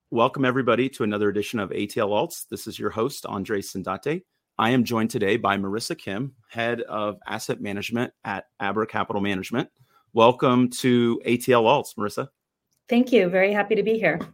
Welcome everybody to another edition of ATL Alts. This is your host, Andre Sindate. I am joined today by Marissa Kim, Head of Asset Management at Abra Capital Management. Welcome to ATL Alts, Marissa. Thank you. Very happy to be here.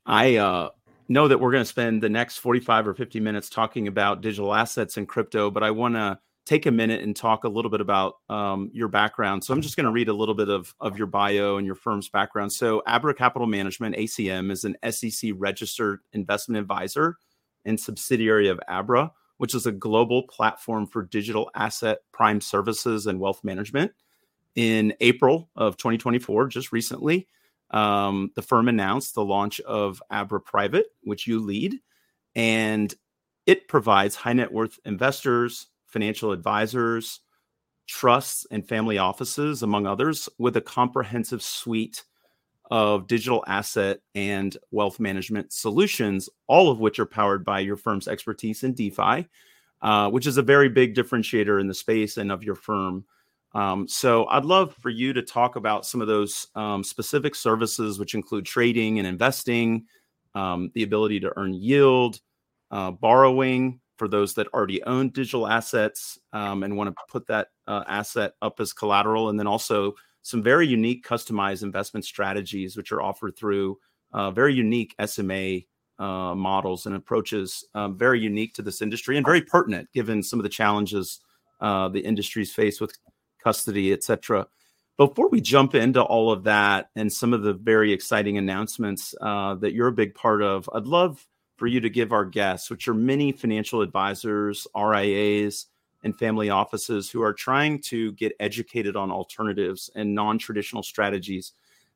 I know that we're going to spend the next 45 or 50 minutes talking about digital assets and crypto, but I want to take a minute and talk a little bit about your background. So I'm just going to read a little bit of your bio and your firm's background. So Abra Capital Management, ACM, is an SEC registered investment advisor and subsidiary of Abra, which is a global platform for digital asset prime services and wealth management. In April of 2024, just recently, the firm announced the launch of Abra Private, which you lead, and it provides high net worth investors, financial advisors, trusts, and family offices, among others, with a comprehensive suite of digital asset and wealth management solutions, all of which are powered by your firm's expertise in DeFi, which is a very big differentiator in the space and of your firm. So I'd love for you to talk about some of those specific services, which include trading and investing, the ability to earn yield, borrowing for those that already own digital assets and want to put that asset up as collateral, and then also some very unique customized investment strategies, which are offered through very unique SMA models and approaches, very unique to this industry and very pertinent given some of the challenges the industry's faced with custody, et cetera. Before we jump into all of that and some of the very exciting announcements that you're a big part of, I'd love for you to give our guests, which are many financial advisors, RIAs, and family offices who are trying to get educated on alternatives and non-traditional strategies.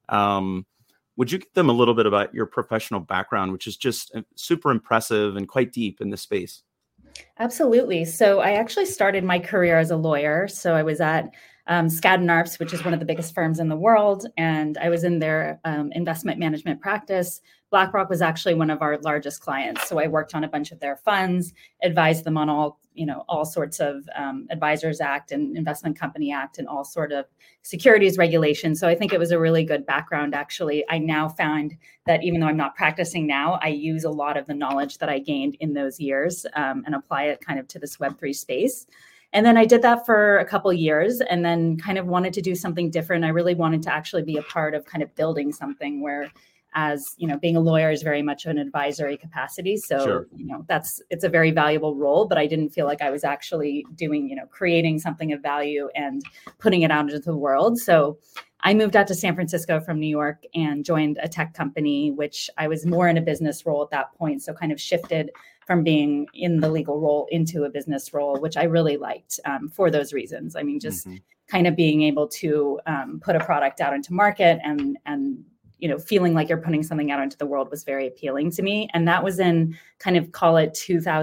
Would you give them a little bit about your professional background, which is just super impressive and quite deep in the space? Absolutely. So I actually started my career as a lawyer. So I was at Skadden Arps, which is one of the biggest firms in the world, and I was in their investment management practice. BlackRock was actually one of our largest clients. So I worked on a bunch of their funds, advised them on all sorts of Advisors Act and Investment Company Act and all sort of securities regulations. So I think it was a really good background, actually. I now found that even though I'm not practicing now, I use a lot of the knowledge that I gained in those years and apply it kind of to this Web3 space. And then I did that for a couple of years and then kind of wanted to do something different. I really wanted to actually be a part of kind of building something where, as you know, being a lawyer is very much an advisory capacity. So, Sure. It's a very valuable role, but I didn't feel like I was actually doing, creating something of value and putting it out into the world. So I moved out to San Francisco from New York and joined a tech company, which I was more in a business role at that point. So kind of shifted from being in the legal role into a business role, which I really liked for those reasons. I mean, just kind of being able to put a product out into market and feeling like you're putting something out into the world was very appealing to me. And that was in kind of, call it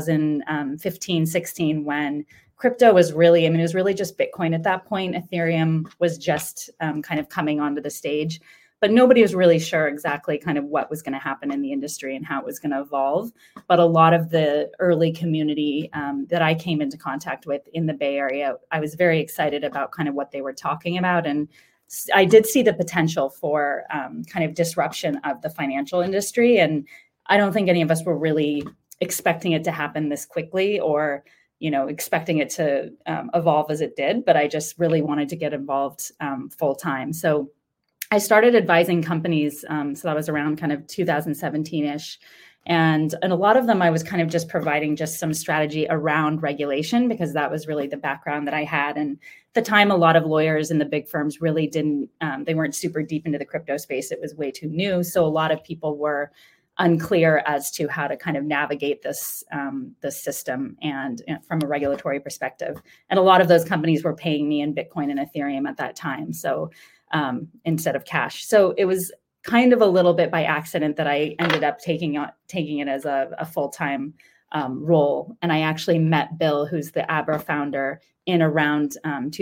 2015, 16, when crypto was really, it was really just Bitcoin at that point. Ethereum was just kind of coming onto the stage, but nobody was really sure exactly kind of what was going to happen in the industry and how it was going to evolve. But a lot of the early community that I came into contact with in the Bay Area, I was very excited about kind of what they were talking about. And I did see the potential for kind of disruption of the financial industry. And I don't think any of us were really expecting it to happen this quickly or, expecting it to evolve as it did. But I just really wanted to get involved full time. So I started advising companies. So that was around kind of 2017-ish. And a lot of them, I was kind of just providing just some strategy around regulation because that was really the background that I had. And at the time, a lot of lawyers in the big firms really they weren't super deep into the crypto space. It was way too new. So a lot of people were unclear as to how to kind of navigate this system and from a regulatory perspective. And a lot of those companies were paying me in Bitcoin and Ethereum at that time. So instead of cash. So it was kind of a little bit by accident that I ended up taking it as a full-time role. And I actually met Bill, who's the Abra founder, in around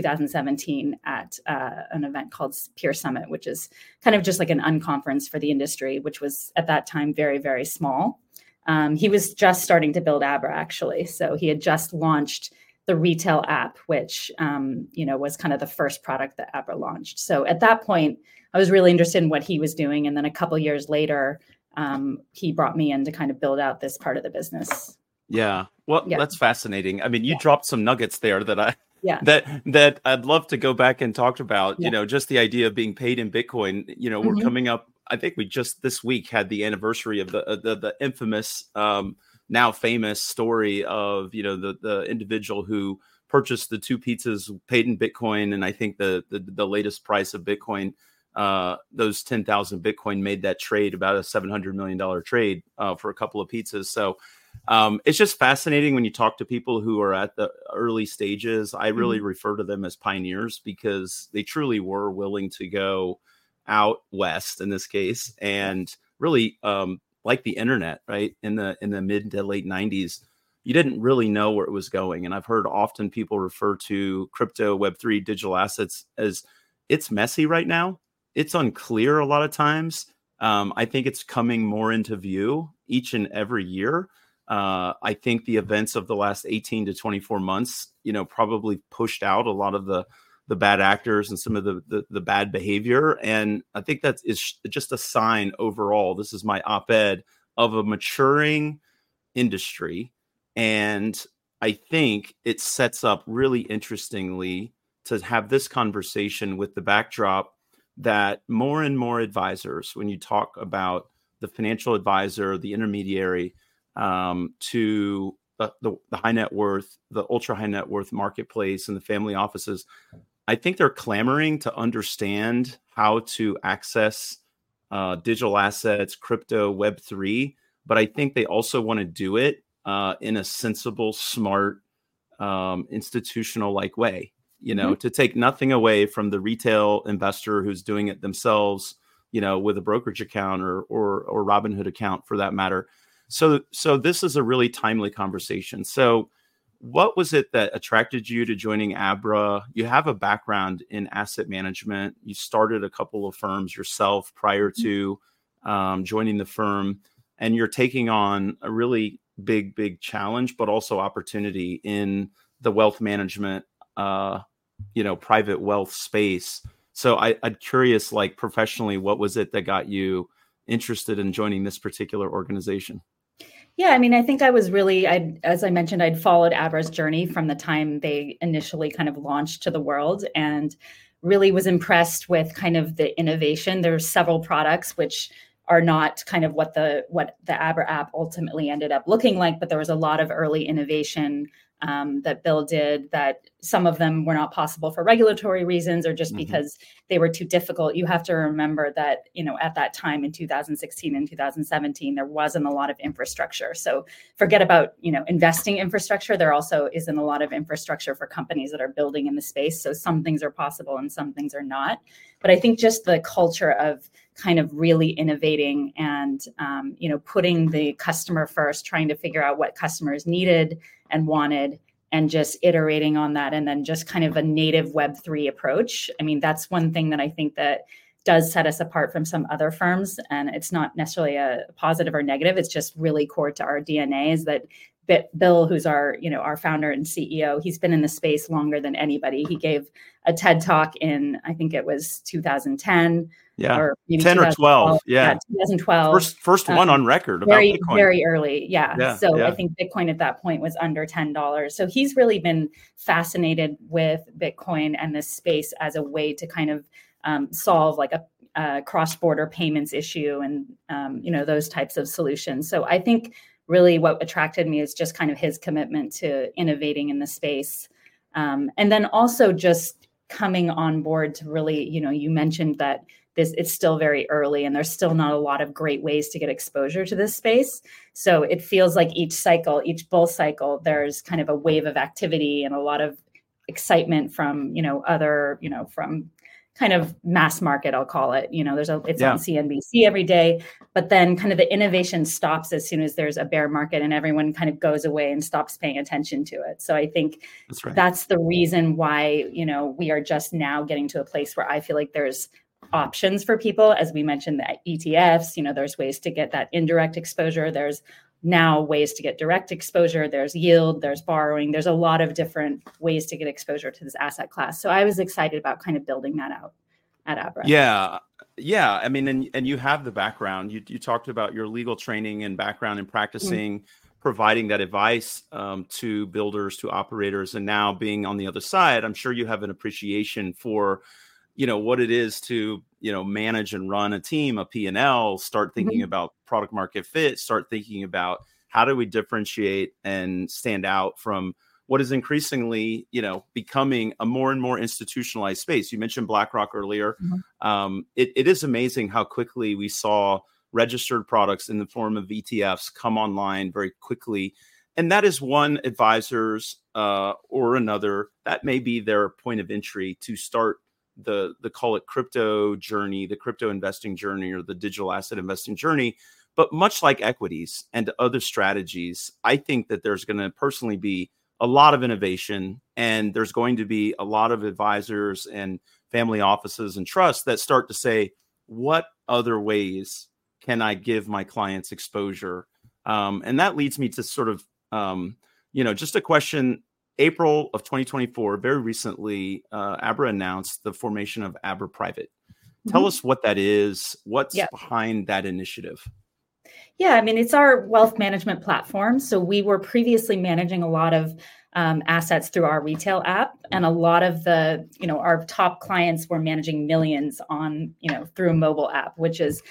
2017 at an event called Peer Summit, which is kind of just like an unconference for the industry, which was at that time very, very small. He was just starting to build Abra, actually. So he had just launched the retail app, which was kind of the first product that Abra launched. So at that point, I was really interested in what he was doing. And then a couple of years later, he brought me in to kind of build out this part of the business. Yeah. Well, Yeah. that's fascinating. I mean, you dropped some nuggets there that Yeah. that I'd love to go back and talk about, Yeah. just the idea of being paid in Bitcoin. We're coming up, I think we just this week had the anniversary of the infamous, now famous story of, the individual who purchased the 2 pizzas paid in Bitcoin. And I think the latest price of Bitcoin, those 10,000 Bitcoin made that trade about a $700 million trade for a couple of pizzas. So it's just fascinating when you talk to people who are at the early stages. I really refer to them as pioneers because they truly were willing to go out west in this case, and really like the internet, right? In the mid to late 90s, you didn't really know where it was going. And I've heard often people refer to crypto, Web3, digital assets as it's messy right now. It's unclear a lot of times. I think it's coming more into view each and every year. I think the events of the last 18 to 24 months, probably pushed out a lot of the bad actors and some of the bad behavior. And I think that is just a sign overall. This is my op-ed of a maturing industry. And I think it sets up really interestingly to have this conversation with the backdrop that more and more advisors, when you talk about the financial advisor, the intermediary, to the high net worth, the ultra high net worth marketplace and the family offices, I think they're clamoring to understand how to access digital assets, crypto, Web3, but I think they also want to do it in a sensible, smart, institutional-like way, to take nothing away from the retail investor who's doing it themselves, with a brokerage account or Robinhood account for that matter. So this is a really timely conversation. So what was it that attracted you to joining Abra? You have a background in asset management. You started a couple of firms yourself prior to joining the firm, and you're taking on a really big challenge, but also opportunity in the wealth management, private wealth space. So I'm curious, like professionally, what was it that got you interested in joining this particular organization? Yeah, I mean, I think I was really, as I mentioned, I'd followed Abra's journey from the time they initially kind of launched to the world, and really was impressed with kind of the innovation. There's several products which are not kind of what the Abra app ultimately ended up looking like, but there was a lot of early innovation that Bill did, that some of them were not possible for regulatory reasons or just because they were too difficult. You have to remember that, at that time in 2016 and 2017, there wasn't a lot of infrastructure. So forget about, investing infrastructure. There also isn't a lot of infrastructure for companies that are building in the space. So some things are possible and some things are not. But I think just the culture of kind of really innovating and, putting the customer first, trying to figure out what customers needed and wanted, and just iterating on that, and then just kind of a native Web3 approach. I mean, that's one thing that I think that does set us apart from some other firms. And it's not necessarily a positive or negative. It's just really core to our DNA, is that Bill, who's our founder and CEO, he's been in the space longer than anybody. He gave a TED talk in, I think it was 2010. Yeah, or maybe 10 or 12. Yeah, 2012. First one on record about very, Bitcoin. Very early. Yeah. So I think Bitcoin at that point was under $10. So he's really been fascinated with Bitcoin and this space as a way to kind of solve like a cross-border payments issue and, those types of solutions. So I think really what attracted me is just kind of his commitment to innovating in the space. And then also just coming on board to really, you mentioned that it's still very early and there's still not a lot of great ways to get exposure to this space. So it feels like each bull cycle, there's kind of a wave of activity and a lot of excitement from, from kind of mass market, I'll call it. It's on CNBC every day, but then kind of the innovation stops as soon as there's a bear market and everyone kind of goes away and stops paying attention to it. So I think that's the reason why, we are just now getting to a place where I feel like there's options for people. As we mentioned, the ETFs, there's ways to get that indirect exposure. There's now ways to get direct exposure. There's yield, there's borrowing. There's a lot of different ways to get exposure to this asset class. So I was excited about kind of building that out at Abra. Yeah. Yeah. I mean, and you have the background. You talked about your legal training and background in practicing, providing that advice to builders, to operators, and now being on the other side, I'm sure you have an appreciation for, what it is to, manage and run a team, a P&L, start thinking about product market fit, start thinking about how do we differentiate and stand out from what is increasingly, becoming a more and more institutionalized space. You mentioned BlackRock earlier. It is amazing how quickly we saw registered products in the form of ETFs come online very quickly. And that is one advisor's or another, that may be their point of entry to start the call it crypto journey, the crypto investing journey, or the digital asset investing journey. But much like equities and other strategies, I think that there's going to personally be a lot of innovation, and there's going to be a lot of advisors and family offices and trusts that start to say, what other ways can I give my clients exposure? And that leads me to sort of, just a question. April of 2024, very recently, Abra announced the formation of Abra Private. Tell us what that is. What's behind that initiative? Yeah, I mean, it's our wealth management platform. So we were previously managing a lot of assets through our retail app, and a lot of the, our top clients were managing millions on, through a mobile app, which is,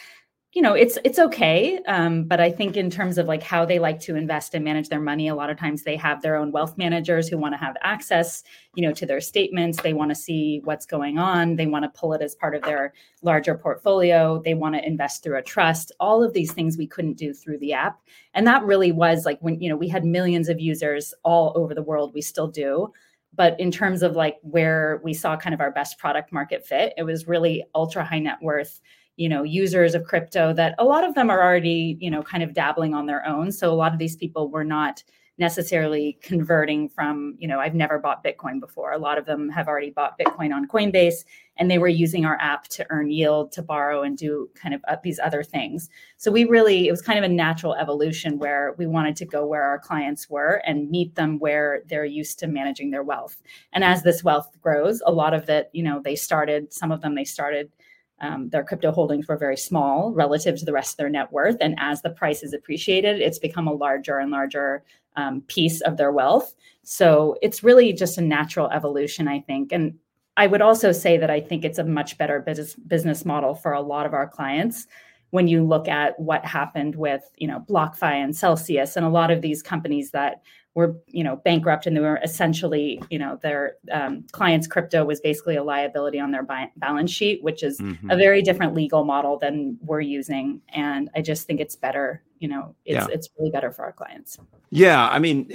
it's okay. But I think in terms of like how they like to invest and manage their money, a lot of times they have their own wealth managers who want to have access, to their statements. They want to see what's going on. They want to pull it as part of their larger portfolio. They want to invest through a trust. All of these things we couldn't do through the app. And that really was like when, we had millions of users all over the world. We still do. But in terms of like where we saw kind of our best product market fit, it was really ultra high net worth, users of crypto that a lot of them are already, kind of dabbling on their own. So a lot of these people were not necessarily converting from, I've never bought Bitcoin before. A lot of them have already bought Bitcoin on Coinbase, and they were using our app to earn yield, to borrow, and do kind of these other things. So it was kind of a natural evolution where we wanted to go where our clients were and meet them where they're used to managing their wealth. And as this wealth grows, a lot of it, some of them started their crypto holdings were very small relative to the rest of their net worth. And as the price is appreciated, it's become a larger and larger piece of their wealth. So it's really just a natural evolution, I think. And I would also say that I think it's a much better business model for a lot of our clients when you look at what happened with, BlockFi and Celsius and a lot of these companies that were, bankrupt, and they were essentially, their clients' crypto was basically a liability on their balance sheet, which is a very different legal model than we're using. And I just think it's better, it's really better for our clients. Yeah. I mean,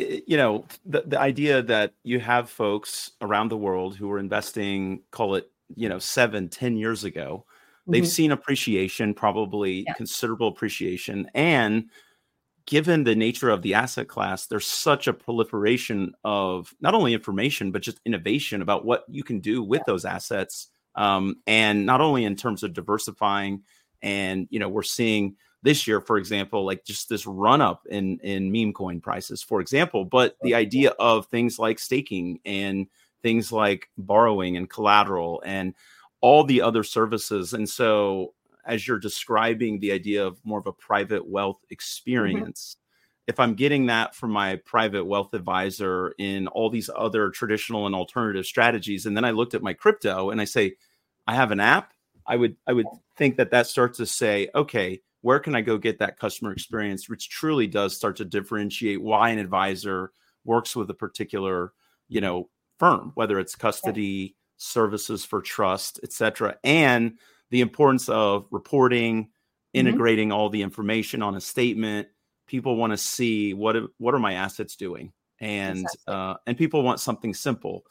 the idea that you have folks around the world who were investing, call it, 7-10 years ago, they've seen appreciation, probably considerable appreciation. And given the nature of the asset class, there's such a proliferation of not only information, but just innovation about what you can do with those assets. And not only in terms of diversifying, and, we're seeing this year, for example, like just this run up in meme coin prices, for example, but the idea of things like staking and things like borrowing and collateral and all the other services. And so as you're describing the idea of more of a private wealth experience, if I'm getting that from my private wealth advisor in all these other traditional and alternative strategies, and then I looked at my crypto and I say, I have an app, I would think that starts to say, okay, where can I go get that customer experience, which truly does start to differentiate why an advisor works with a particular, firm, whether it's custody, services for trust, et cetera, and the importance of reporting, integrating all the information on a statement. People want to see what are my assets doing, and and people want something simple.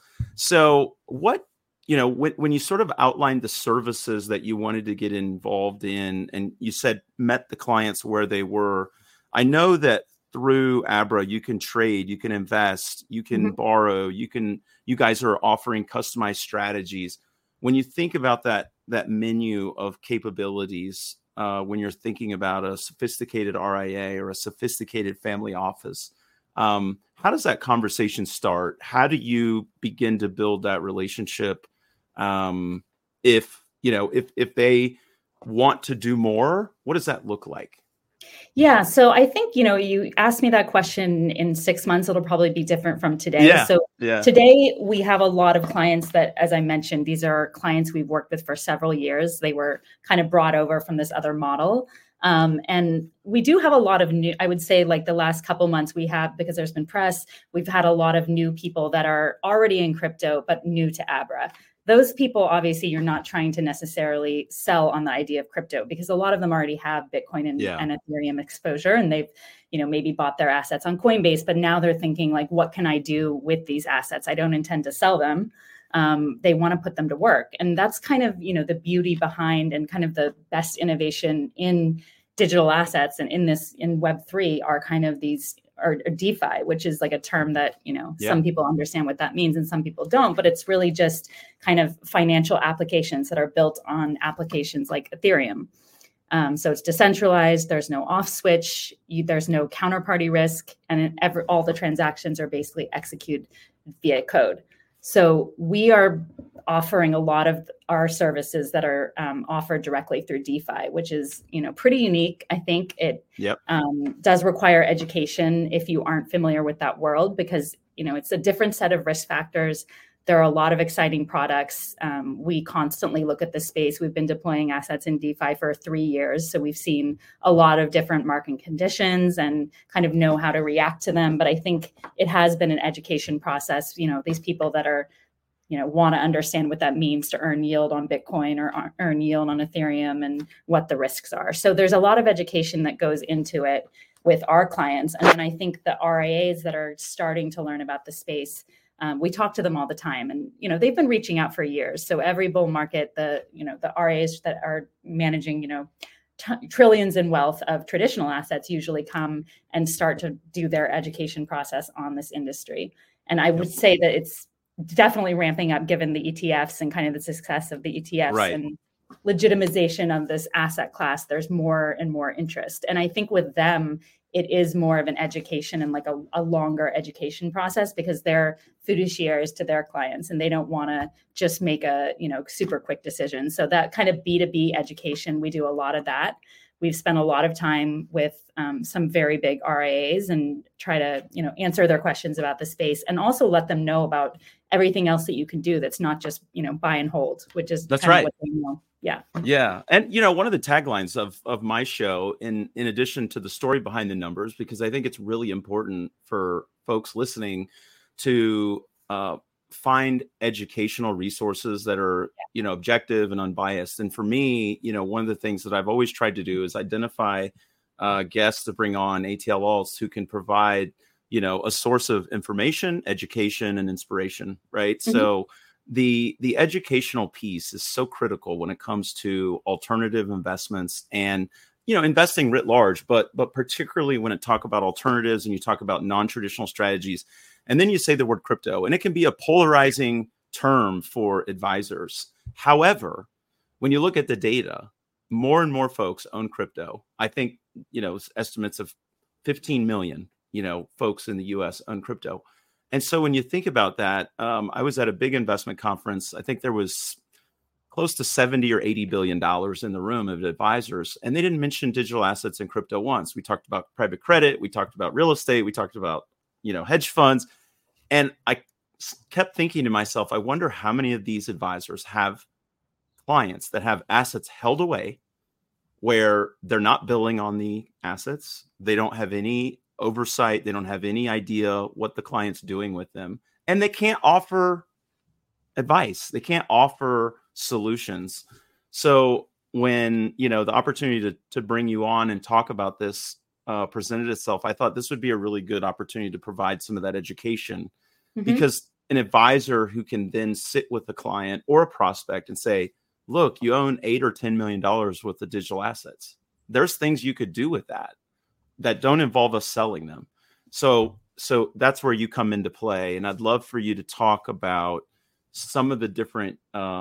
So what, when you sort of outlined the services that you wanted to get involved in, and you said met the clients where they were, I know that through Abra, you can trade, you can invest, you can borrow, you guys are offering customized strategies. When you think about that menu of capabilities, when you're thinking about a sophisticated RIA or a sophisticated family office, how does that conversation start? How do you begin to build that relationship? If if they want to do more, what does that look like? Yeah. So I think, you asked me that question in 6 months, it'll probably be different from today. Yeah. So Yeah. today we have a lot of clients that, as I mentioned, these are clients we've worked with for several years. They were kind of brought over from this other model. And we do have a lot of new, I would say like the last couple months we have, because there's been press, we've had a lot of new people that are already in crypto, but new to Abra. Those people, obviously, you're not trying to necessarily sell on the idea of crypto, because a lot of them already have Bitcoin and Ethereum exposure, and they've, maybe bought their assets on Coinbase, but now they're thinking like, what can I do with these assets? I don't intend to sell them. They want to put them to work. And that's kind of, the beauty behind and kind of the best innovation in digital assets and in Web3 are kind of these, or DeFi, which is like a term that, some people understand what that means and some people don't, but it's really just kind of financial applications that are built on applications like Ethereum. So it's decentralized, there's no off switch, there's no counterparty risk, and all the transactions are basically executed via code. So we are offering a lot of our services that are offered directly through DeFi, which is, pretty unique. I think it does require education if you aren't familiar with that world, because, it's a different set of risk factors. There are a lot of exciting products. We constantly look at the space. We've been deploying assets in DeFi for 3 years. So we've seen a lot of different market conditions and kind of know how to react to them. But I think it has been an education process. These people that are, want to understand what that means to earn yield on Bitcoin or earn yield on Ethereum and what the risks are. So there's a lot of education that goes into it with our clients. And then I think the RIAs that are starting to learn about the space, we talk to them all the time, and they've been reaching out for years. So every bull market, the RIAs that are managing trillions in wealth of traditional assets usually come and start to do their education process on this industry. And I would say that it's definitely ramping up given the ETFs and kind of the success of the ETFs and legitimization of this asset class. There's more and more interest, and I think with them, it is more of an education and like a longer education process, because they're fiduciaries to their clients and they don't want to just make a, super quick decision. So that kind of B2B education, we do a lot of that. We've spent a lot of time with some very big RIAs and try to, answer their questions about the space, and also let them know about everything else that you can do that's not just, buy and hold, which is that's right. What they know. Yeah. Yeah. And, one of the taglines of my show, in addition to the story behind the numbers, because I think it's really important for folks listening to find educational resources that are, objective and unbiased. And for me, one of the things that I've always tried to do is identify guests to bring on ATL-Alts who can provide, a source of information, education, and inspiration. Right. Mm-hmm. So the educational piece is so critical when it comes to alternative investments and, investing writ large, but particularly when it talk about alternatives and you talk about non-traditional strategies, and then you say the word crypto, and it can be a polarizing term for advisors. However, when you look at the data, more and more folks own crypto. I think, estimates of 15 million, folks in the US own crypto. And so when you think about that, I was at a big investment conference. I think there was close to 70 or $80 billion in the room of advisors, and they didn't mention digital assets and crypto once. We talked about private credit. We talked about real estate. We talked about, hedge funds. And I kept thinking to myself, I wonder how many of these advisors have clients that have assets held away where they're not billing on the assets. They don't have any oversight. They don't have any idea what the client's doing with them. And they can't offer advice. They can't offer solutions. So when, the opportunity to bring you on and talk about this presented itself, I thought this would be a really good opportunity to provide some of that education, because an advisor who can then sit with the client or a prospect and say, look, you own $8 or $10 million worth of digital assets. There's things you could do with that don't involve us selling them. So that's where you come into play. And I'd love for you to talk about some of the different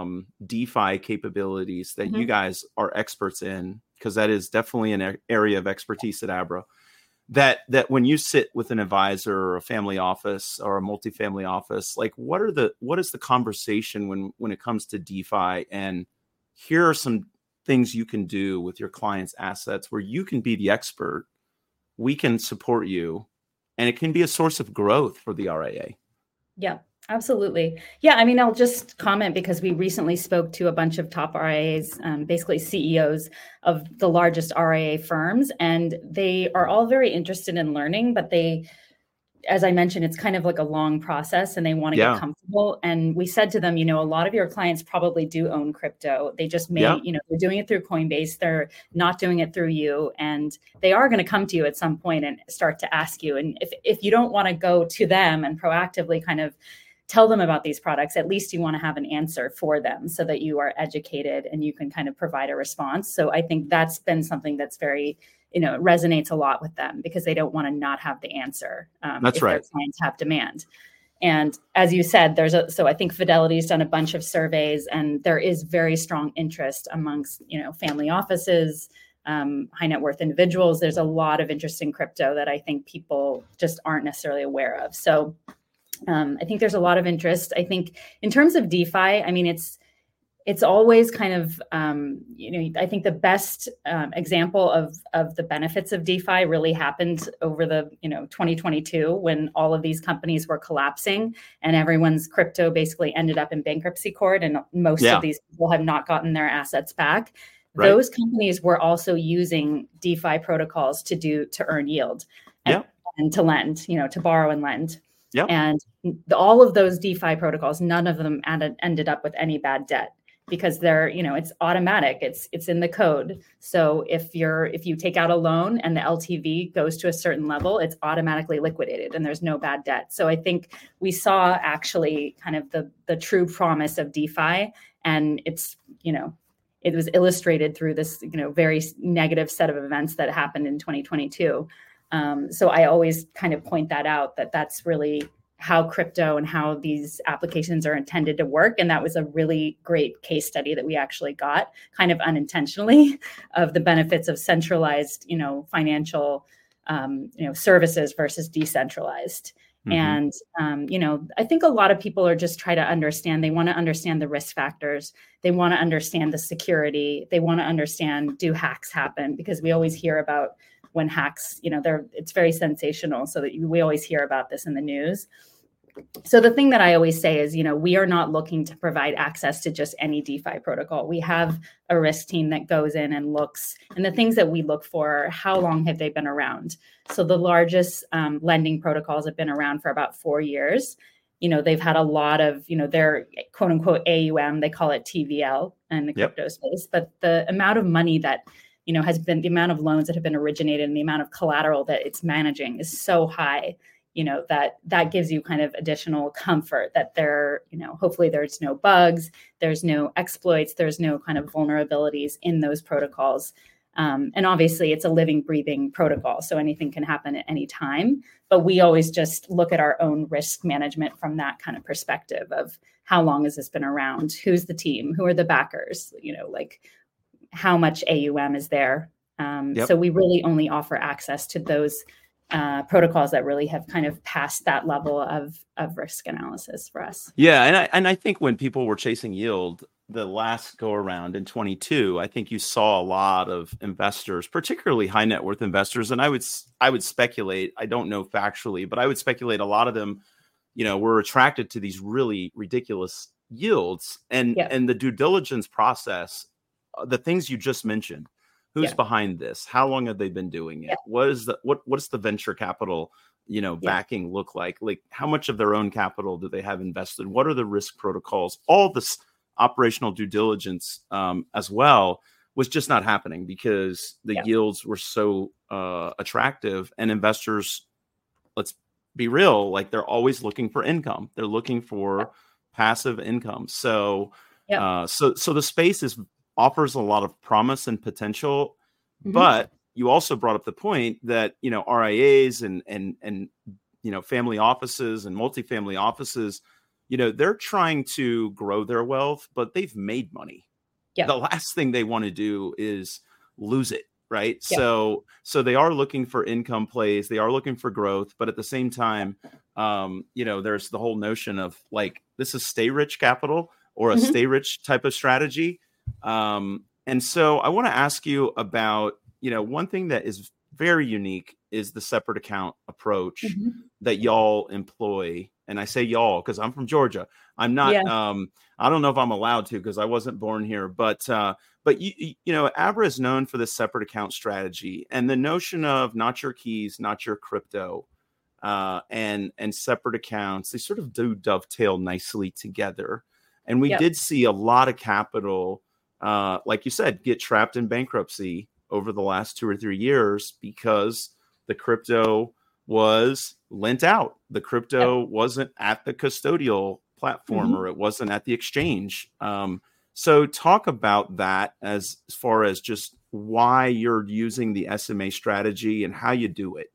DeFi capabilities that you guys are experts in, because that is definitely an area of expertise at Abra. That when you sit with an advisor or a family office or a multifamily office, like what is the conversation when it comes to DeFi and here are some things you can do with your clients' assets where you can be the expert. We can support you, and it can be a source of growth for the RIA. Yeah, absolutely. Yeah, I mean, I'll just comment because we recently spoke to a bunch of top RIAs, basically CEOs of the largest RIA firms, and they are all very interested in learning, but they, as I mentioned, it's kind of like a long process and they want to get comfortable. And we said to them, a lot of your clients probably do own crypto. They just may, they're doing it through Coinbase. They're not doing it through you. And they are going to come to you at some point and start to ask you. And if you don't want to go to them and proactively kind of tell them about these products, at least you want to have an answer for them so that you are educated and you can kind of provide a response. So I think that's been something that's very, it resonates a lot with them because they don't want to not have the answer. That's right. Their clients have demand. And as you said, so I think Fidelity's done a bunch of surveys and there is very strong interest amongst, family offices, high net worth individuals. There's a lot of interest in crypto that I think people just aren't necessarily aware of. So I think there's a lot of interest. I think in terms of DeFi, I mean, it's always kind of, I think the best example of the benefits of DeFi really happened over the, 2022 when all of these companies were collapsing and everyone's crypto basically ended up in bankruptcy court and most of these people have not gotten their assets back. Right. Those companies were also using DeFi protocols to earn yield and to lend, to borrow and lend. Yep. And all of those DeFi protocols, none of them ended up with any bad debt because they're, it's automatic. It's in the code. So if you take out a loan and the LTV goes to a certain level, it's automatically liquidated and there's no bad debt. So I think we saw actually kind of the true promise of DeFi, and it's, it was illustrated through this, very negative set of events that happened in 2022. So I always kind of point that out, that's really how crypto and how these applications are intended to work. And that was a really great case study that we actually got kind of unintentionally of the benefits of centralized, financial, services versus decentralized. Mm-hmm. And, I think a lot of people are just trying to understand, they want to understand the risk factors. They want to understand the security. They want to understand, do hacks happen? Because we always hear about when hacks, it's very sensational. So that we always hear about this in the news. So the thing that I always say is, we are not looking to provide access to just any DeFi protocol. We have a risk team that goes in and looks, and the things that we look for are how long have they been around? So the largest lending protocols have been around for about 4 years. They've had a lot of, their quote unquote AUM, they call it TVL in the crypto space, but the amount of money that has been, the amount of loans that have been originated and the amount of collateral that it's managing is so high, that gives you kind of additional comfort that hopefully there's no bugs, there's no exploits, there's no kind of vulnerabilities in those protocols. And obviously it's a living, breathing protocol. So anything can happen at any time, but we always just look at our own risk management from that kind of perspective of how long has this been around? Who's the team? Who are the backers? How much AUM is there. So we really only offer access to those protocols that really have kind of passed that level of risk analysis for us. Yeah, and I think when people were chasing yield, the last go around in 22, I think you saw a lot of investors, particularly high net worth investors, and I would speculate, I don't know factually, but I would speculate a lot of them, were attracted to these really ridiculous yields and the due diligence process. The things you just mentioned, who's behind this? How long have they been doing it? What's the venture capital, backing look like? Like how much of their own capital do they have invested? What are the risk protocols? All this operational due diligence as well was just not happening because the yields were so attractive, and investors, let's be real, like they're always looking for income. They're looking for passive income. So, so the space offers a lot of promise and potential, but you also brought up the point that, RIAs and family offices and multifamily offices, they're trying to grow their wealth, but they've made money. The last thing they want to do is lose it. Right. So they are looking for income plays. They are looking for growth. But at the same time, there's the whole notion of like, this is stay rich capital or a stay rich type of strategy. And so I want to ask you about, one thing that is very unique is the separate account approach that y'all employ. And I say y'all because I'm from Georgia. I'm not, I don't know if I'm allowed to because I wasn't born here, but Abra is known for this separate account strategy and the notion of not your keys, not your crypto, and separate accounts. They sort of do dovetail nicely together. And we did see a lot of capital, like you said, get trapped in bankruptcy over the last 2 or 3 years because the crypto was lent out. The crypto wasn't at the custodial platform or it wasn't at the exchange. So talk about that as far as just why you're using the SMA strategy and how you do it.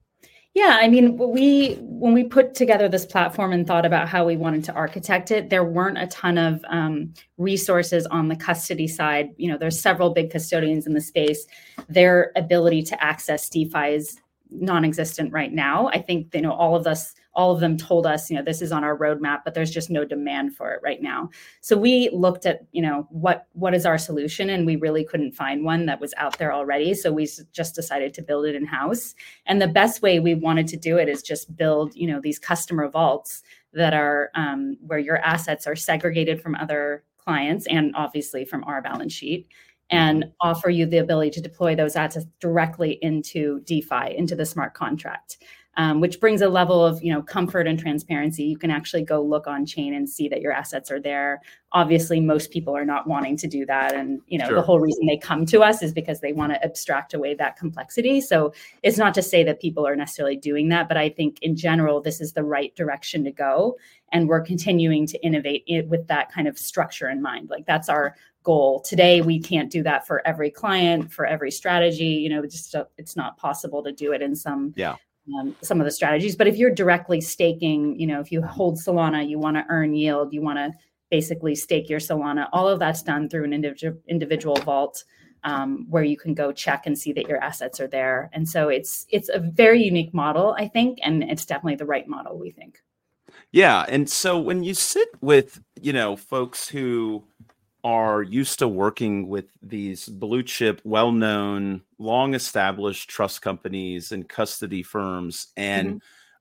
Yeah, I mean, when we put together this platform and thought about how we wanted to architect it, there weren't a ton of resources on the custody side. There's several big custodians in the space. Their ability to access DeFi is non-existent right now. I think all of them told us this is on our roadmap, but there's just no demand for it right now. So we looked at what is our solution, and we really couldn't find one that was out there already. So we just decided to build it in-house. And the best way we wanted to do it is just build these customer vaults that are where your assets are segregated from other clients and obviously from our balance sheet, and offer you the ability to deploy those assets directly into DeFi, into the smart contract, which brings a level of comfort and transparency. You can actually go look on chain and see that your assets are there. Obviously, most people are not wanting to do that, and the whole reason they come to us is because they want to abstract away that complexity. So it's not to say that people are necessarily doing that, but I think in general this is the right direction to go, and we're continuing to innovate with that kind of structure in mind. Like that's our goal. Today, we can't do that for every client, for every strategy. It's not possible to do it in some of the strategies. But if you're directly staking, if you hold Solana, you want to earn yield, you want to basically stake your Solana, all of that's done through an individual vault where you can go check and see that your assets are there. And so it's a very unique model, I think, and it's definitely the right model, we think. Yeah. And so when you sit with, folks who are used to working with these blue chip, well-known, long-established trust companies and custody firms, and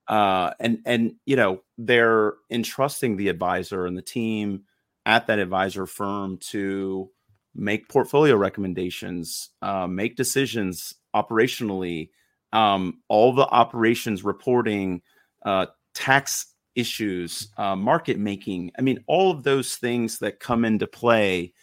they're entrusting the advisor and the team at that advisor firm to make portfolio recommendations, make decisions operationally, all the operations reporting, tax issues, market making. I mean, all of those things that come into play.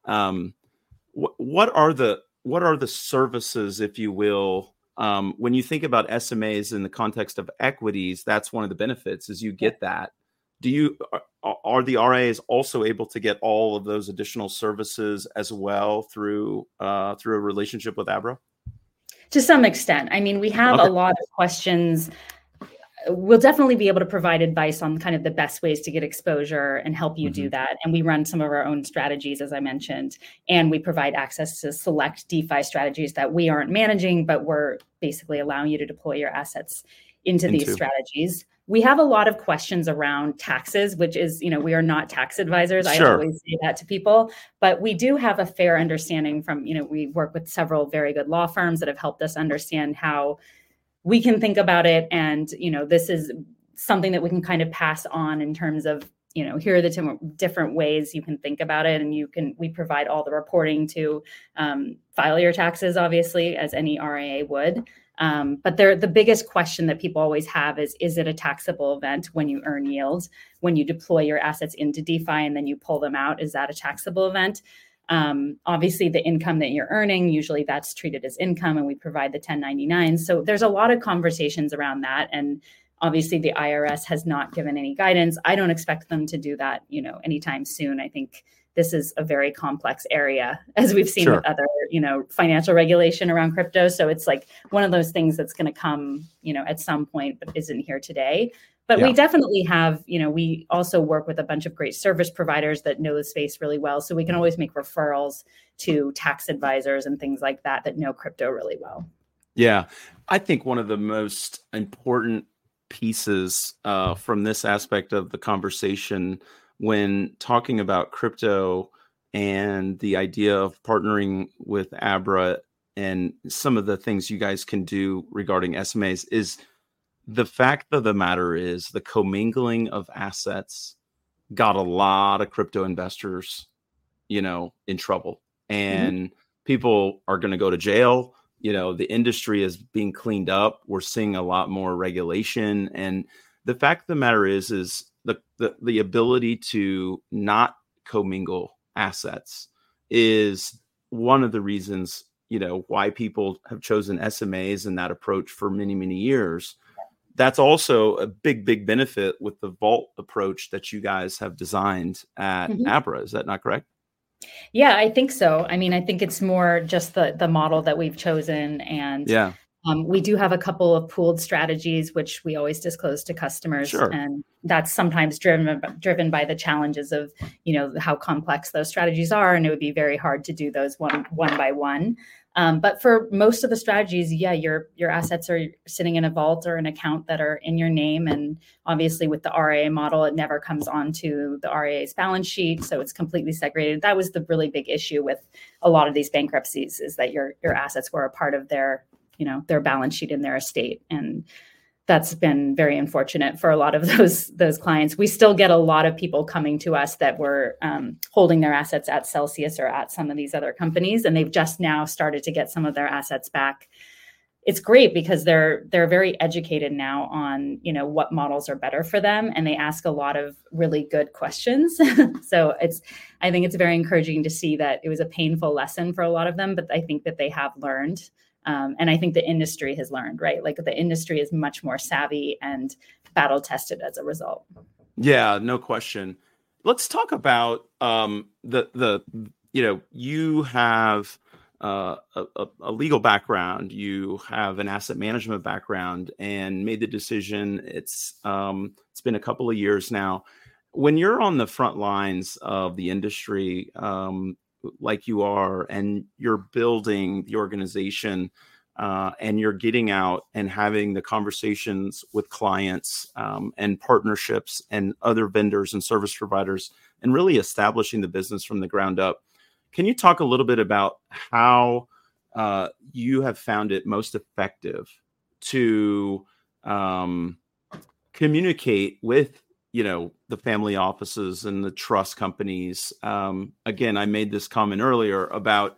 What are the services, if you will, when you think about SMAs in the context of equities? That's one of the benefits is you get that. Are the RIAs also able to get all of those additional services as well through a relationship with Abra? To some extent. I mean, we have a lot of questions. We'll definitely be able to provide advice on kind of the best ways to get exposure and help you do that. And we run some of our own strategies, as I mentioned, and we provide access to select DeFi strategies that we aren't managing, but we're basically allowing you to deploy your assets into these strategies. We have a lot of questions around taxes, which is, we are not tax advisors. I always say that to people, but we do have a fair understanding from, we work with several very good law firms that have helped us understand how we can think about it. And, this is something that we can kind of pass on in terms of, here are the different ways you can think about it. And we provide all the reporting to file your taxes, obviously, as any RIA would. But the biggest question that people always have is it a taxable event when you earn yield, when you deploy your assets into DeFi and then you pull them out? Is that a taxable event? Obviously, the income that you're earning, usually that's treated as income, and we provide the 1099. So there's a lot of conversations around that. And obviously, the IRS has not given any guidance. I don't expect them to do that, anytime soon. I think this is a very complex area, as we've seen with other, financial regulation around crypto. So it's like one of those things that's going to come, at some point, but isn't here today. But we definitely have, we also work with a bunch of great service providers that know the space really well. So we can always make referrals to tax advisors and things like that know crypto really well. Yeah. I think one of the most important pieces from this aspect of the conversation when talking about crypto and the idea of partnering with Abra and some of the things you guys can do regarding SMAs is the fact of the matter is the commingling of assets got a lot of crypto investors, in trouble, and people are going to go to jail. The industry is being cleaned up. We're seeing a lot more regulation. And the fact of the matter is the ability to not commingle assets is one of the reasons, why people have chosen SMAs and that approach for many, many years. That's also a big, big benefit with the vault approach that you guys have designed at Abra. Is that not correct? Yeah, I think so. I mean, I think it's more just the model that we've chosen. And we do have a couple of pooled strategies, which we always disclose to customers. Sure. And that's sometimes driven by the challenges of, how complex those strategies are. And it would be very hard to do those one by one. But for most of the strategies, your assets are sitting in a vault or an account that are in your name. And obviously with the RIA model, it never comes onto the RIA's balance sheet. So it's completely segregated. That was the really big issue with a lot of these bankruptcies, is that your assets were a part of their balance sheet in their estate. And that's been very unfortunate for a lot of those clients. We still get a lot of people coming to us that were holding their assets at Celsius or at some of these other companies, and they've just now started to get some of their assets back. It's great because they're very educated now on, what models are better for them, and they ask a lot of really good questions. So I think it's very encouraging to see that it was a painful lesson for a lot of them, but I think that they have learned. And I think the industry has learned, right? Like the industry is much more savvy and battle tested as a result. Yeah, no question. Let's talk about you have a legal background, you have an asset management background, and made the decision. It's been a couple of years now. When you're on the front lines of the industry, like you are, and you're building the organization, and you're getting out and having the conversations with clients, and partnerships and other vendors and service providers, and really establishing the business from the ground up. Can you talk a little bit about how you have found it most effective to communicate with the family offices and the trust companies? Again, I made this comment earlier about,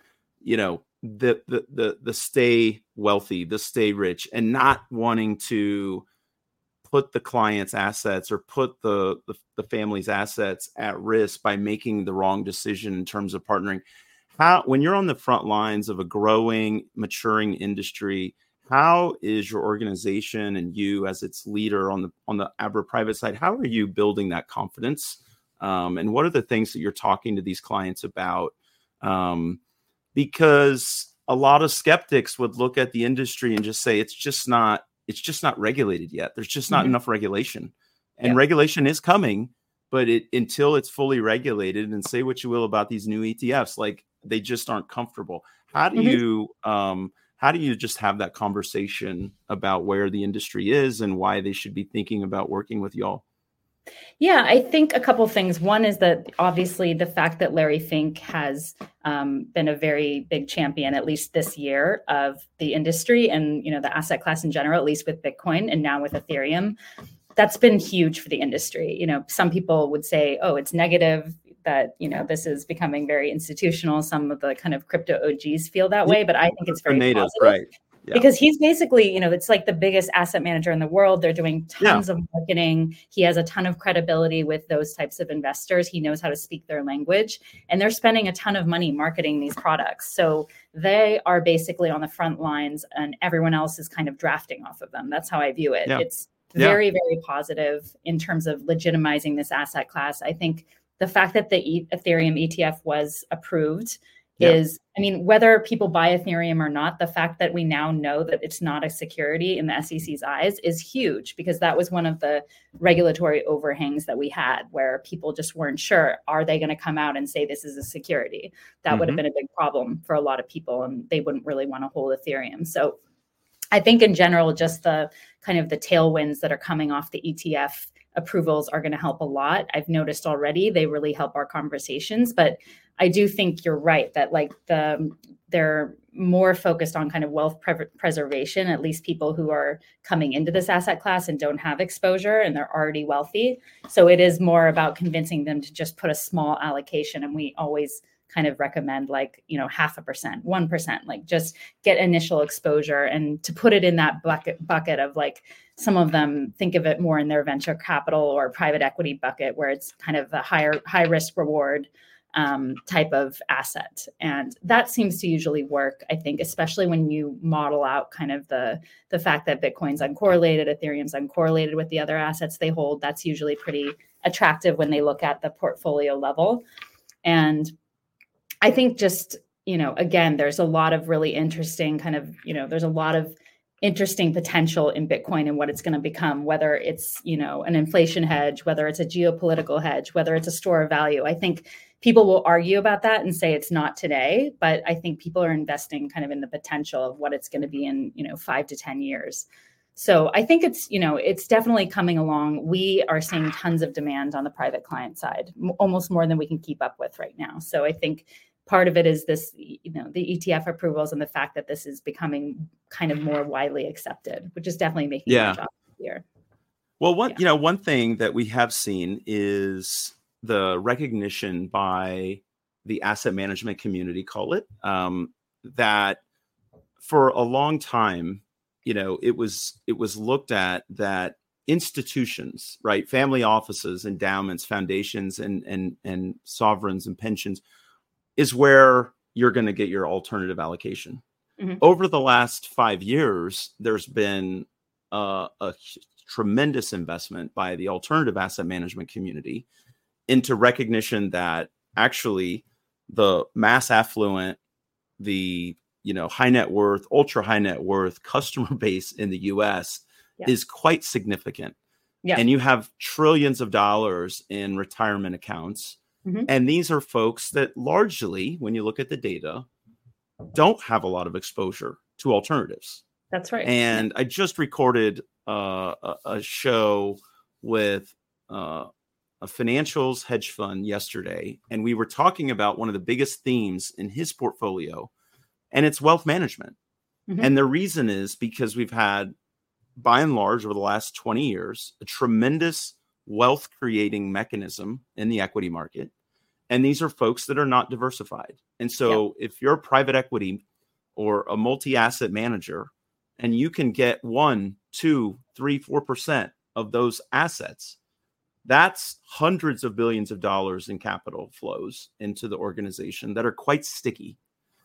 the stay wealthy, the stay rich, and not wanting to put the client's assets or put the family's assets at risk by making the wrong decision in terms of partnering. When you're on the front lines of a growing, maturing industry, how is your organization and you as its leader on the Abra private side, how are you building that confidence? And what are the things that you're talking to these clients about? Because a lot of skeptics would look at the industry and just say, it's just not regulated yet. There's just not enough regulation, and regulation is coming, but until it's fully regulated, and say what you will about these new ETFs, like they just aren't comfortable. How do you just have that conversation about where the industry is and why they should be thinking about working with y'all? Yeah, I think a couple of things. One is that obviously the fact that Larry Fink has been a very big champion, at least this year, of the industry and the asset class in general, at least with Bitcoin and now with Ethereum, that's been huge for the industry. Some people would say, oh, it's negative, that this is becoming very institutional. Some of the kind of crypto OGs feel that way, but I think it's very positive. Right. Yeah. Because he's basically, it's like the biggest asset manager in the world. They're doing tons of marketing. He has a ton of credibility with those types of investors. He knows how to speak their language, and they're spending a ton of money marketing these products. So they are basically on the front lines, and everyone else is kind of drafting off of them. That's how I view it. Yeah. It's very, very positive in terms of legitimizing this asset class. I think the fact that the Ethereum ETF was approved is, whether people buy Ethereum or not, the fact that we now know that it's not a security in the SEC's eyes is huge, because that was one of the regulatory overhangs that we had, where people just weren't sure, are they going to come out and say this is a security? That would have been a big problem for a lot of people, and they wouldn't really want to hold Ethereum. So I think in general, just the kind of the tailwinds that are coming off the ETF approvals are going to help a lot. I've noticed already they really help our conversations, but I do think you're right that like they're more focused on kind of wealth preservation, at least people who are coming into this asset class and don't have exposure and they're already wealthy. So it is more about convincing them to just put a small allocation. And we always kind of recommend like, 0.5%, 1%, like just get initial exposure, and to put it in that bucket of like, some of them think of it more in their venture capital or private equity bucket, where it's kind of a high risk reward type of asset. And that seems to usually work, I think, especially when you model out kind of the fact that Bitcoin's uncorrelated, Ethereum's uncorrelated with the other assets they hold. That's usually pretty attractive when they look at the portfolio level. And I think just, again, there's a lot of really interesting kind of, there's a lot of interesting potential in Bitcoin and what it's going to become, whether it's, an inflation hedge, whether it's a geopolitical hedge, whether it's a store of value. I think people will argue about that and say it's not today, but I think people are investing kind of in the potential of what it's going to be in, 5 to 10 years. So I think it's, it's definitely coming along. We are seeing tons of demand on the private client side, almost more than we can keep up with right now. So I think part of it is this, the ETF approvals and the fact that this is becoming kind of more widely accepted, which is definitely making our job easier. Well, one thing that we have seen is the recognition by the asset management community, call it, that for a long time, it was looked at that institutions, right, family offices, endowments, foundations, and sovereigns and pensions is where you're going to get your alternative allocation. Mm-hmm. Over the last 5 years, there's been a tremendous investment by the alternative asset management community into recognition that actually the mass affluent, the high net worth, ultra high net worth customer base in the US is quite significant. Yeah. And you have trillions of dollars in retirement accounts. Mm-hmm. And these are folks that largely, when you look at the data, don't have a lot of exposure to alternatives. That's right. And I just recorded a show with a financials hedge fund yesterday, and we were talking about one of the biggest themes in his portfolio, and it's wealth management. Mm-hmm. And the reason is because we've had, by and large, over the last 20 years, a tremendous wealth creating mechanism in the equity market. And these are folks that are not diversified. And so if you're a private equity or a multi-asset manager, and you can get 1, 2, 3, 4% of those assets, that's hundreds of billions of dollars in capital flows into the organization that are quite sticky.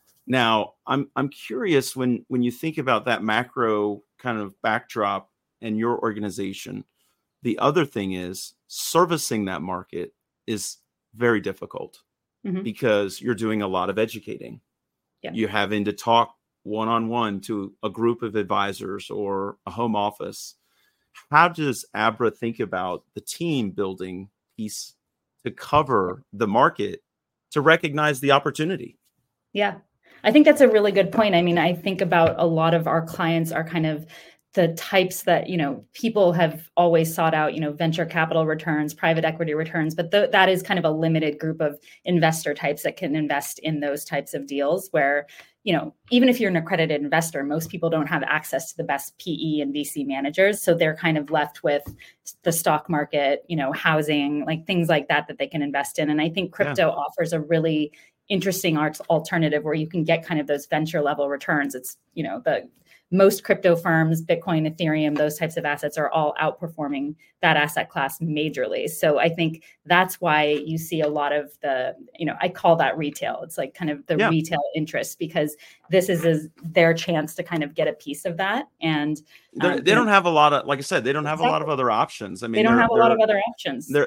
Now, I'm curious, when you think about that macro kind of backdrop and your organization, the other thing is servicing that market is very difficult. Mm-hmm. Because you're doing a lot of educating. Yeah. You're having to talk one-on-one to a group of advisors or a home office. How does Abra think about the team building piece to cover the market, to recognize the opportunity? Yeah, I think that's a really good point. I mean, I think about a lot of our clients are kind of the types that, people have always sought out, venture capital returns, private equity returns, but that is kind of a limited group of investor types that can invest in those types of deals where, even if you're an accredited investor, most people don't have access to the best PE and VC managers. So they're kind of left with the stock market, housing, like things like that they can invest in. And I think crypto offers a really interesting alternative where you can get kind of those venture level returns. It's, the most crypto firms, Bitcoin, Ethereum, those types of assets are all outperforming that asset class majorly. So I think that's why you see a lot of the, I call that retail. It's like kind of the retail interest, because this is their chance to kind of get a piece of that. And they don't have a lot of, like I said, they don't have a lot of other options. I mean, they don't have a lot of other options. There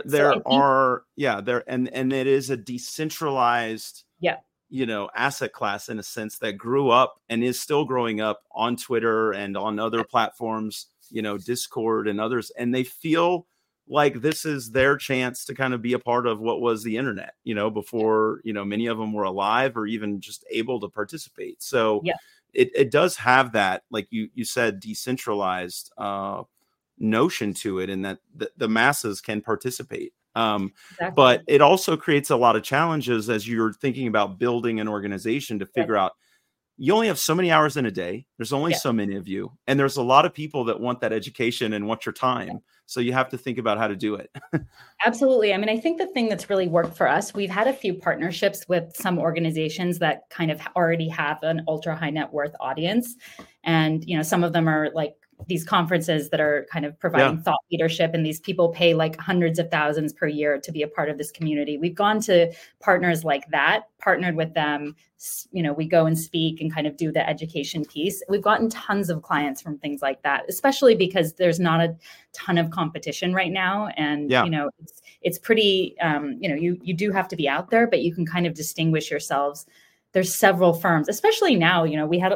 and it is a decentralized asset class in a sense that grew up and is still growing up on Twitter and on other platforms, Discord and others. And they feel like this is their chance to kind of be a part of what was the internet, before, many of them were alive or even just able to participate. So it does have that, like you said, decentralized notion to it, and that the masses can participate. Exactly. But it also creates a lot of challenges as you're thinking about building an organization to figure out you only have so many hours in a day. There's only so many of you. And there's a lot of people that want that education and want your time. So you have to think about how to do it. Absolutely. I mean, I think the thing that's really worked for us, we've had a few partnerships with some organizations that kind of already have an ultra high net worth audience. And, some of them are like these conferences that are kind of providing thought leadership, and these people pay like hundreds of thousands per year to be a part of this community. We've gone to partners like that, partnered with them. We go and speak and kind of do the education piece. We've gotten tons of clients from things like that, especially because there's not a ton of competition right now. And, it's pretty, you do have to be out there, but you can kind of distinguish yourselves. There's several firms, especially now,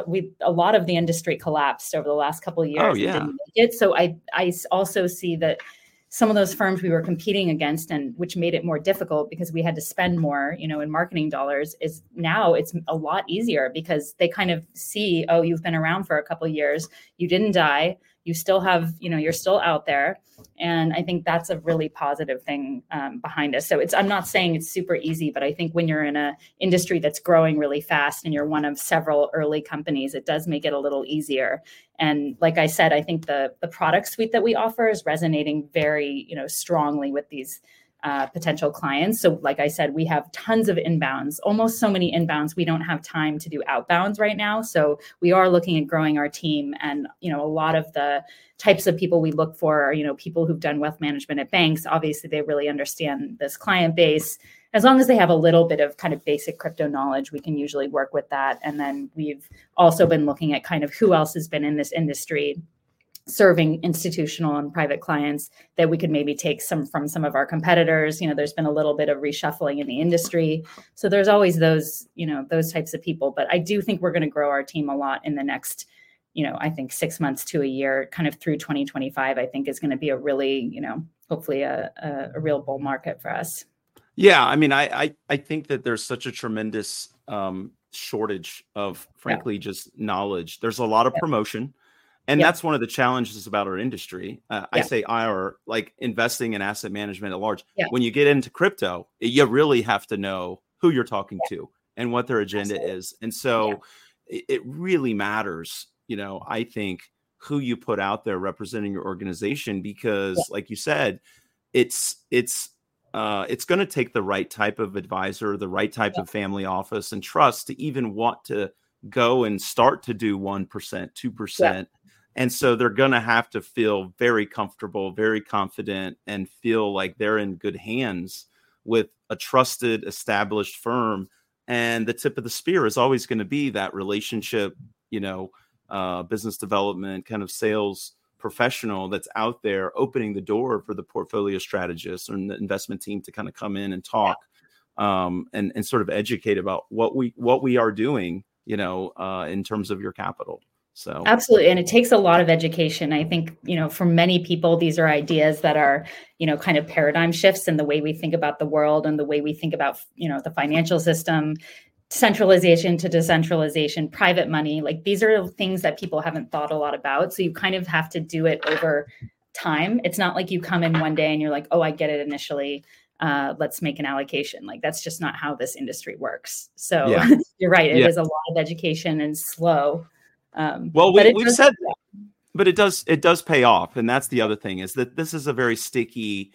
a lot of the industry collapsed over the last couple of years. Oh, yeah. And didn't make it. So I also see that some of those firms we were competing against, and which made it more difficult because we had to spend more, in marketing dollars, is now it's a lot easier because they kind of see, oh, you've been around for a couple of years, you didn't die, you still have, you're still out there. And I think that's a really positive thing behind us. So I'm not saying it's super easy, but I think when you're in an industry that's growing really fast and you're one of several early companies, it does make it a little easier. And like I said, I think the product suite that we offer is resonating very, strongly with these potential clients. So like I said, we have tons of inbounds, almost so many inbounds. We don't have time to do outbounds right now. So we are looking at growing our team. And, a lot of the types of people we look for are, people who've done wealth management at banks. Obviously, they really understand this client base. As long as they have a little bit of kind of basic crypto knowledge, we can usually work with that. And then we've also been looking at kind of who else has been in this industry serving institutional and private clients that we could maybe take from some of our competitors. There's been a little bit of reshuffling in the industry. So there's always those, those types of people. But I do think we're going to grow our team a lot in the next, I think 6 months to a year, kind of through 2025, I think is going to be a really, hopefully a real bull market for us. Yeah. I mean, I think that there's such a tremendous shortage of, frankly, just knowledge. There's a lot of promotion. And that's one of the challenges about our industry. I say IR, like investing in asset management at large. When you get into crypto, you really have to know who you're talking to and what their agenda is. And so it really matters, I think, who you put out there representing your organization, because like you said, it's going to take the right type of advisor, the right type of family office and trust to even want to go and start to do 1%, 2%. And so they're going to have to feel very comfortable, very confident, and feel like they're in good hands with a trusted, established firm. And the tip of the spear is always going to be that relationship, business development kind of sales professional that's out there opening the door for the portfolio strategist and the investment team to kind of come in and talk and sort of educate about what we are doing, in terms of your capital. So absolutely. And it takes a lot of education. I think, for many people, these are ideas that are, kind of paradigm shifts in the way we think about the world and the way we think about, the financial system, centralization to decentralization, private money. Like these are things that people haven't thought a lot about. So you kind of have to do it over time. It's not like you come in one day and you're like, oh, I get it initially. Let's make an allocation. Like that's just not how this industry works. So you're right. It is a lot of education and slow. Well, we've said that, but it does pay off. And that's the other thing, is that this is a very sticky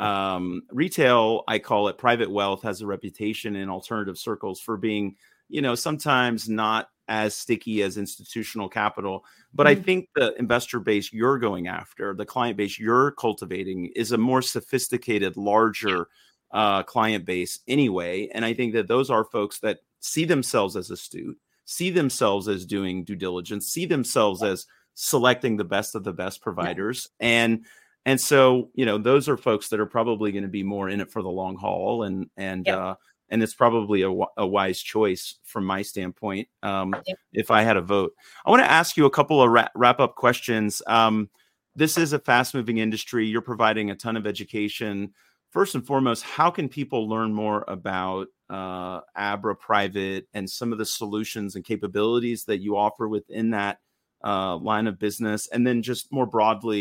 retail. I call it private wealth, has a reputation in alternative circles for being, sometimes not as sticky as institutional capital. But I think the investor base you're going after, the client base you're cultivating, is a more sophisticated, larger client base anyway. And I think that those are folks that see themselves as astute, see themselves as doing due diligence, see themselves as selecting the best of the best providers. And so, those are folks that are probably going to be more in it for the long haul. And it's probably a wise choice from my standpoint. If I had a vote, I want to ask you a couple of wrap up questions. This is a fast moving industry. You're providing a ton of education. First and foremost, how can people learn more about Abra Private and some of the solutions and capabilities that you offer within that line of business? And then just more broadly,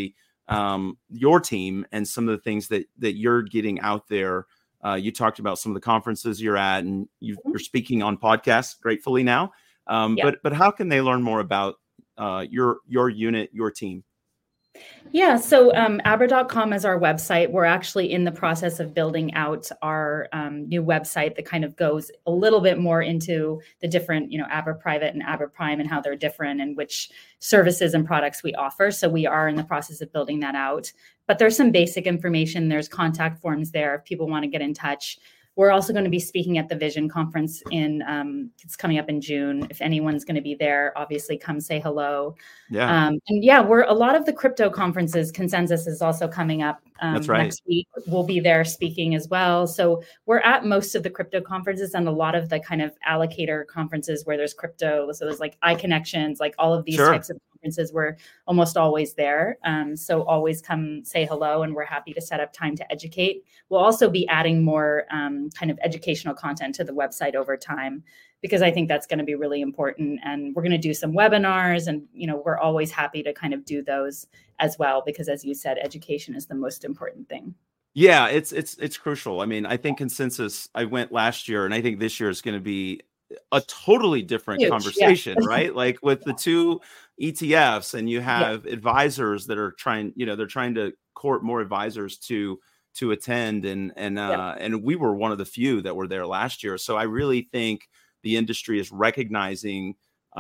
your team and some of the things that you're getting out there. You talked about some of the conferences you're at, and you're speaking on podcasts gratefully now. But how can they learn more about your unit, your team? Yeah, so abra.com is our website. We're actually in the process of building out our new website that kind of goes a little bit more into the different, Abra Private and Abra Prime and how they're different and which services and products we offer. So we are in the process of building that out. But there's some basic information. There's contact forms there if people want to get in touch. We're also going to be speaking at the Vision Conference it's coming up in June. If anyone's going to be there, obviously come say hello. Yeah. We're a lot of the crypto conferences. Consensus is also coming up That's right. next week. We'll be there speaking as well. So we're at most of the crypto conferences and a lot of the kind of allocator conferences where there's crypto. So there's like iConnections, like all of these types of conferences. We're almost always there. So always come say hello, and we're happy to set up time to educate. We'll also be adding more kind of educational content to the website over time, because I think that's going to be really important. And we're going to do some webinars, and, we're always happy to kind of do those as well, because as you said, education is the most important thing. Yeah, it's crucial. I mean, I think Consensus, I went last year, and I think this year is going to be a totally different conversation, right? Like with the two ETFs, and you have advisors that are trying, they're trying to court more advisors to attend. And we were one of the few that were there last year. So I really think the industry is recognizing,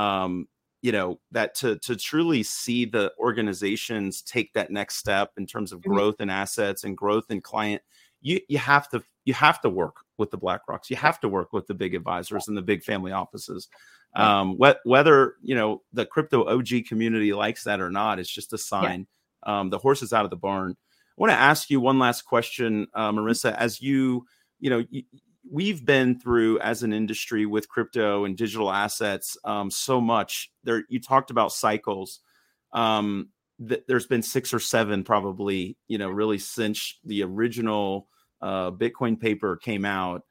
that to truly see the organizations take that next step in terms of growth in assets and growth in client, you have to work with the BlackRocks. You have to work with the big advisors and the big family offices. Whether, the crypto OG community likes that or not, it's just a sign. The horse is out of the barn. I want to ask you one last question, Marissa, as we've been through as an industry with crypto and digital assets so much there. You talked about cycles. There's been 6 or 7 probably, really since the original Bitcoin paper came out.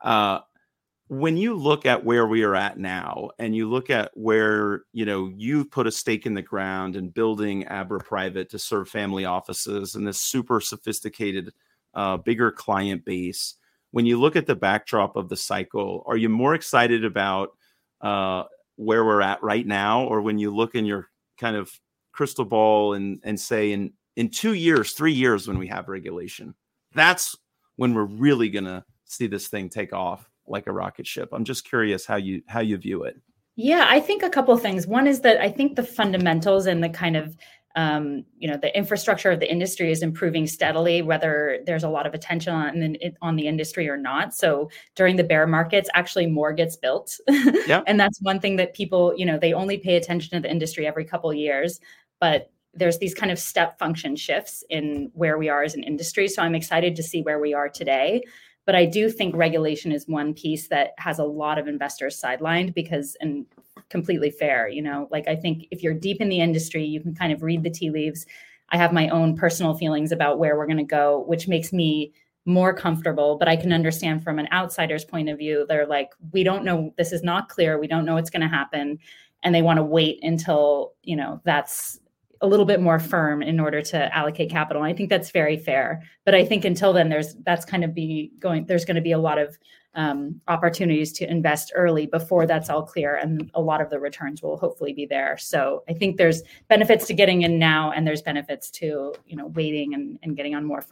When you look at where we are at now, and you look at where, you've put a stake in the ground and building Abra Private to serve family offices and this super sophisticated, bigger client base, when you look at the backdrop of the cycle, are you more excited about where we're at right now? Or when you look in your kind of crystal ball and say in 2 years, 3 years, when we have regulation, that's when we're really going to see this thing take off like a rocket ship? I'm just curious how you view it. Yeah, I think a couple of things. One is that I think the fundamentals and the kind of the infrastructure of the industry is improving steadily, whether there's a lot of attention on the industry or not. So during the bear markets, actually more gets built. And that's one thing that people, they only pay attention to the industry every couple of years, but there's these kind of step function shifts in where we are as an industry. So I'm excited to see where we are today. But I do think regulation is one piece that has a lot of investors sidelined and completely fair, like I think if you're deep in the industry, you can kind of read the tea leaves. I have my own personal feelings about where we're going to go, which makes me more comfortable, but I can understand from an outsider's point of view, they're like, we don't know, this is not clear. We don't know what's going to happen. And they want to wait until, that's a little bit more firm in order to allocate capital. And I think that's very fair. But I think until then, there's going to be a lot of opportunities to invest early before that's all clear. And a lot of the returns will hopefully be there. So I think there's benefits to getting in now, and there's benefits to, waiting and getting on more